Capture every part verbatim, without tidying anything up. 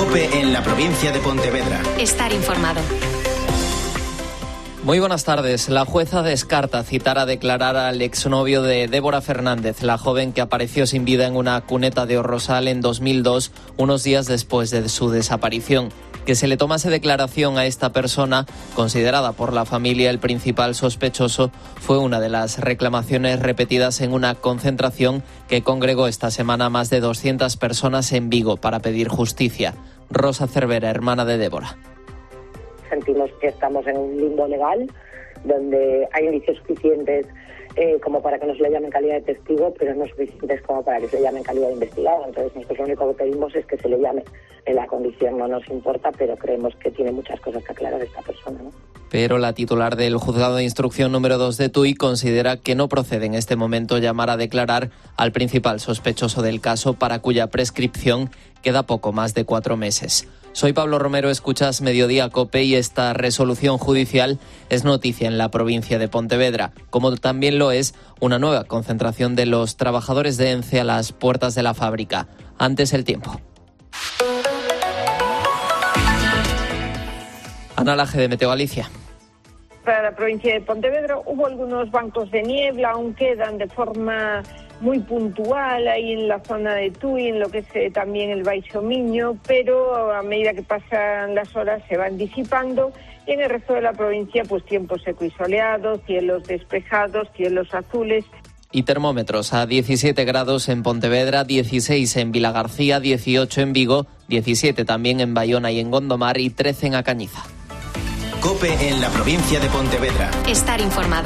COPE en la provincia de Pontevedra. Estar informado. Muy buenas tardes. La jueza descarta citar a declarar al exnovio de Débora Fernández, la joven que apareció sin vida en una cuneta de Orrosal en dos mil dos, unos días después de su desaparición. Que se le tomase declaración a esta persona, considerada por la familia el principal sospechoso, fue una de las reclamaciones repetidas en una concentración que congregó esta semana a más de doscientas personas en Vigo para pedir justicia. Rosa Cervera, hermana de Débora. Sentimos que estamos en un limbo legal, donde hay indicios suficientes eh, como para que no se le llame en calidad de testigo, pero no suficientes como para que se le llame en calidad de investigado. Entonces nosotros lo único que pedimos es que se le llame. En la condición no nos importa, pero creemos que tiene muchas cosas que aclarar esta persona, ¿no? Pero la titular del Juzgado de Instrucción número dos de Tui considera que no procede en este momento llamar a declarar al principal sospechoso del caso, para cuya prescripción queda poco más de cuatro meses. Soy Pablo Romero, escuchas Mediodía COPE y esta resolución judicial es noticia en la provincia de Pontevedra, como también lo es una nueva concentración de los trabajadores de ENCE a las puertas de la fábrica. Antes el tiempo. Ana Laje, de Meteo Galicia. Para la provincia de Pontevedra hubo algunos bancos de niebla, aún quedan de forma muy puntual ahí en la zona de Tui, en lo que es eh, también el Baixo Miño, pero a medida que pasan las horas se van disipando, y en el resto de la provincia pues tiempo seco y soleado, cielos despejados, cielos azules. Y termómetros a diecisiete grados en Pontevedra, dieciséis en Vilagarcía, dieciocho en Vigo, diecisiete también en Bayona y en Gondomar y trece en Acañiza. COPE en la provincia de Pontevedra. Estar informado.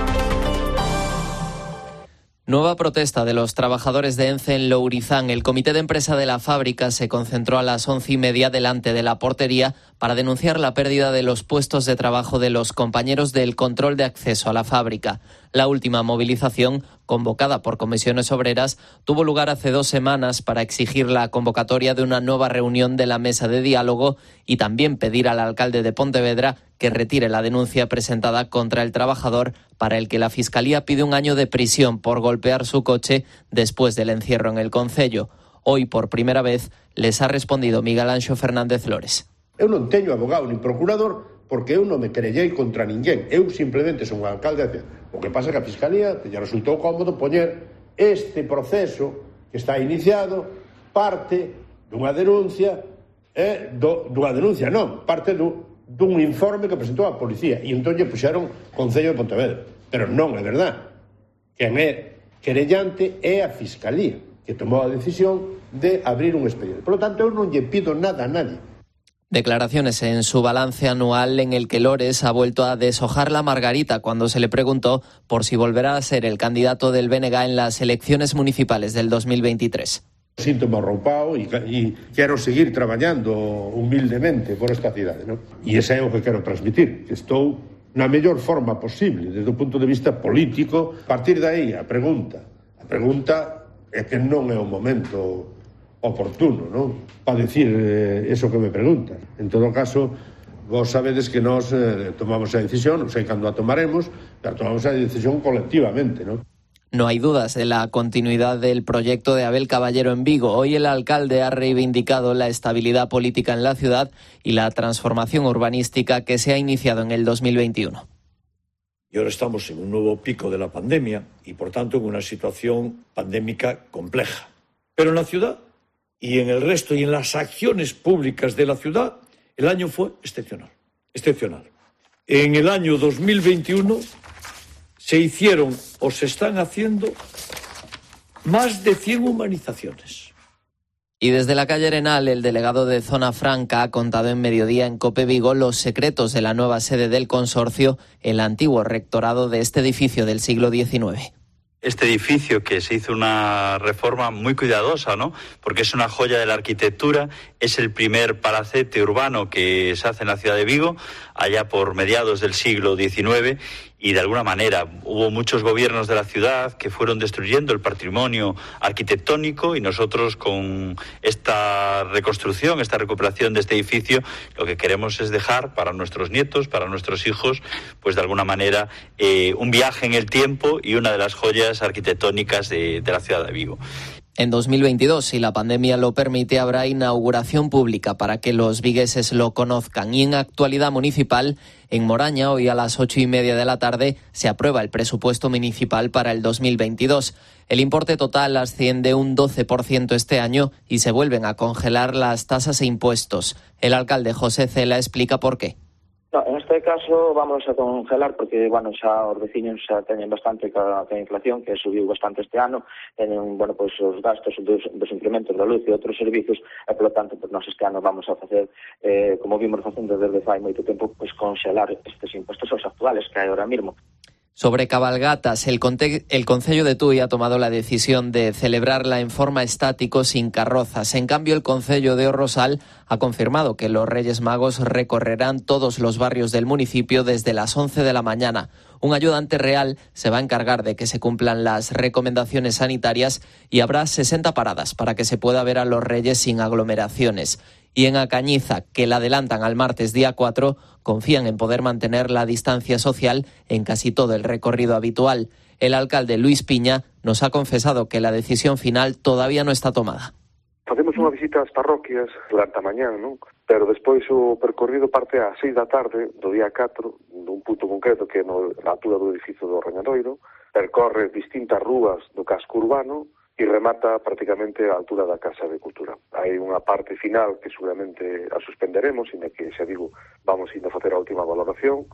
Nueva protesta de los trabajadores de ENCE en Lourizán. El comité de empresa de la fábrica se concentró a las once y media delante de la portería para denunciar la pérdida de los puestos de trabajo de los compañeros del control de acceso a la fábrica. La última movilización, convocada por comisiones obreras, tuvo lugar hace dos semanas para exigir la convocatoria de una nueva reunión de la mesa de diálogo y también pedir al alcalde de Pontevedra que retire la denuncia presentada contra el trabajador, para el que la Fiscalía pide un año de prisión por golpear su coche después del encierro en el concello. Hoy, por primera vez, les ha respondido Miguel Anxo Fernández Lores. Eu non teño abogado ni procurador porque eu non me querellei contra ninguén. Eu simplemente son un alcalde. O que pasa é que a Fiscalía te resultou cómodo poñer este proceso que está iniciado parte dunha denuncia, eh, do, dunha denuncia non, parte do dun informe que presentou a policía, e entón lle puxeron Concello de Pontevedra. Pero non é verdad. Quen é querellante é a Fiscalía, que tomou a decisión de abrir un expediente. Por lo tanto, eu non lle pido nada a nadie. Declaraciones en su balance anual en el que Lores ha vuelto a deshojar la margarita cuando se le preguntó por si volverá a ser el candidato del B N G en las elecciones municipales del dos mil veintitrés. Síntome arroupado e, e quero seguir traballando humildemente por esta cidade, non? E ese é o que quero transmitir, que estou na mellor forma posible desde o punto de vista político. A partir de aí, a pregunta a pregunta é que non é o momento oportuno, non? Para decir eh, eso que me preguntan. En todo caso, vos sabedes que nós eh, tomamos a decisión, non sei cando a tomaremos, pero tomamos a decisión colectivamente, non? No hay dudas de la continuidad del proyecto de Abel Caballero en Vigo. Hoy el alcalde ha reivindicado la estabilidad política en la ciudad y la transformación urbanística que se ha iniciado en el dos mil veintiuno. Y ahora estamos en un nuevo pico de la pandemia y, por tanto, en una situación pandémica compleja. Pero en la ciudad y en el resto y en las acciones públicas de la ciudad, el año fue excepcional. Excepcional. En el año dos mil veintiuno... se hicieron o se están haciendo más de cien humanizaciones. Y desde la calle Arenal, el delegado de Zona Franca ha contado en Mediodía en COPE Vigo los secretos de la nueva sede del consorcio, el antiguo rectorado de este edificio del siglo diecinueve. Este edificio, que se hizo una reforma muy cuidadosa, ¿no? Porque es una joya de la arquitectura, es el primer palacete urbano que se hace en la ciudad de Vigo, allá por mediados del siglo diecinueve, y de alguna manera hubo muchos gobiernos de la ciudad que fueron destruyendo el patrimonio arquitectónico, y nosotros con esta reconstrucción, esta recuperación de este edificio, lo que queremos es dejar para nuestros nietos, para nuestros hijos, pues de alguna manera eh, un viaje en el tiempo y una de las joyas arquitectónicas de, de la ciudad de Vigo. En dos mil veintidós, si la pandemia lo permite, habrá inauguración pública para que los vigueses lo conozcan. Y en actualidad municipal, en Moraña, hoy a las ocho y media de la tarde, se aprueba el presupuesto municipal para el dos mil veintidós. El importe total asciende un doce por ciento este año y se vuelven a congelar las tasas e impuestos. El alcalde José Cela explica por qué. No, en este caso vamos a congelar porque, bueno, xa os veciños xa teñen bastante ca, ca inflación, que subiu bastante este ano, teñen, bueno, pois os gastos dos, dos incrementos da luz e outros servicios, e, polo tanto, pois, nós este ano vamos a facer, eh, como vimos facendo desde fai moito tempo, pois congelar estes impostos aos actuales que hai ahora mismo. Sobre cabalgatas, el, conte- el Concello de Tui ha tomado la decisión de celebrarla en forma estático sin carrozas. En cambio, el Concello de O Rosal ha confirmado que los Reyes Magos recorrerán todos los barrios del municipio desde las once de la mañana. Un ayudante real se va a encargar de que se cumplan las recomendaciones sanitarias y habrá sesenta paradas para que se pueda ver a los Reyes sin aglomeraciones. Y en Acañiza, que la adelantan al martes día cuatro, confían en poder mantener la distancia social en casi todo el recorrido habitual. El alcalde Luis Piña nos ha confesado que la decisión final todavía no está tomada. Facemos unha visita ás parroquias durante a mañán, non? Pero despois o percorrido parte ás seis da tarde do día catro, dun punto concreto que é no, na altura do edificio do Rañadoiro, percorre distintas rúas do casco urbano e remata prácticamente á altura da Casa de Cultura. Hai unha parte final que seguramente a suspenderemos, e que, xa digo, vamos indo a facer a última valoración.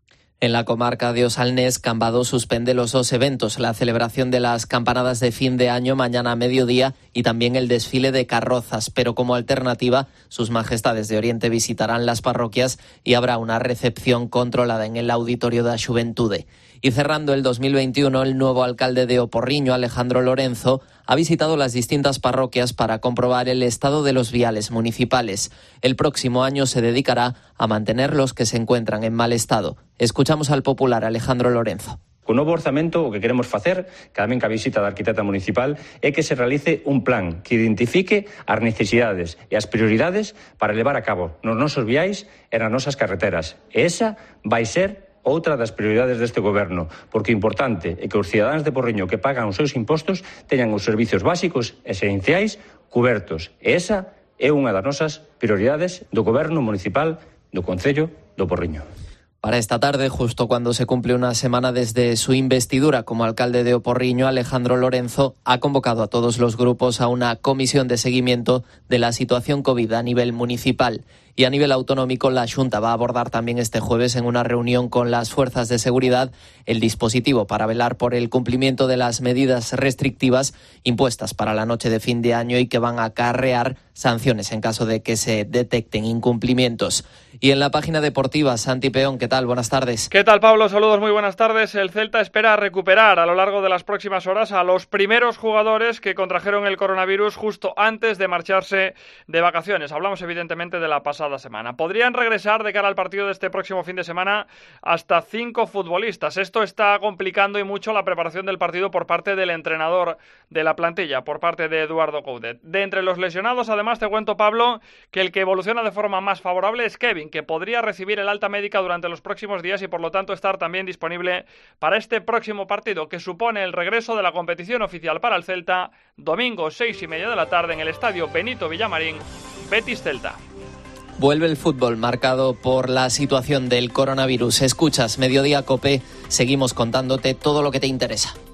En la comarca de Osalnés, Cambados suspende los dos eventos, la celebración de las campanadas de fin de año mañana a mediodía y también el desfile de carrozas, pero como alternativa, sus majestades de Oriente visitarán las parroquias y habrá una recepción controlada en el Auditorio da Xuventude. Y cerrando el dos mil veintiuno, el nuevo alcalde de Oporriño, Alejandro Lorenzo, ha visitado las distintas parroquias para comprobar el estado de los viales municipales. El próximo año se dedicará a mantener los que se encuentran en mal estado. Escuchamos al popular Alejandro Lorenzo. O novo orzamento o que queremos facer, cada vez que a visita da arquitecta municipal, é que se realice un plan que identifique as necesidades e as prioridades para levar a cabo nos nosos viais e nas nosas carreteras. E esa vai ser outra das prioridades deste goberno, porque o importante é que os cidadáns de Porriño que pagan os seus impostos teñan os servicios básicos e esenciais cubertos. E esa é unha das nosas prioridades do goberno municipal do Concello do Porriño. Para esta tarde, justo cuando se cumple una semana desde su investidura como alcalde de Oporriño, Alejandro Lorenzo ha convocado a todos los grupos a una comisión de seguimiento de la situación COVID a nivel municipal. Y a nivel autonómico, la Xunta va a abordar también este jueves en una reunión con las fuerzas de seguridad el dispositivo para velar por el cumplimiento de las medidas restrictivas impuestas para la noche de fin de año y que van a acarrear sanciones en caso de que se detecten incumplimientos. Y en la página deportiva, Santi Peón, ¿qué tal? Buenas tardes. ¿Qué tal, Pablo? Saludos, muy buenas tardes. El Celta espera recuperar a lo largo de las próximas horas a los primeros jugadores que contrajeron el coronavirus justo antes de marcharse de vacaciones. Hablamos evidentemente de la pasada semana. Podrían regresar de cara al partido de este próximo fin de semana hasta cinco futbolistas. Esto está complicando y mucho la preparación del partido por parte del entrenador de la plantilla, por parte de Eduardo Coudet. De entre los lesionados, además, te cuento, Pablo, que el que evoluciona de forma más favorable es Kevin, que podría recibir el alta médica durante los próximos días y por lo tanto estar también disponible para este próximo partido, que supone el regreso de la competición oficial para el Celta, domingo seis y media de la tarde en el estadio Benito Villamarín, Betis Celta. Vuelve el fútbol marcado por la situación del coronavirus. Escuchas Mediodía Cope, seguimos contándote todo lo que te interesa.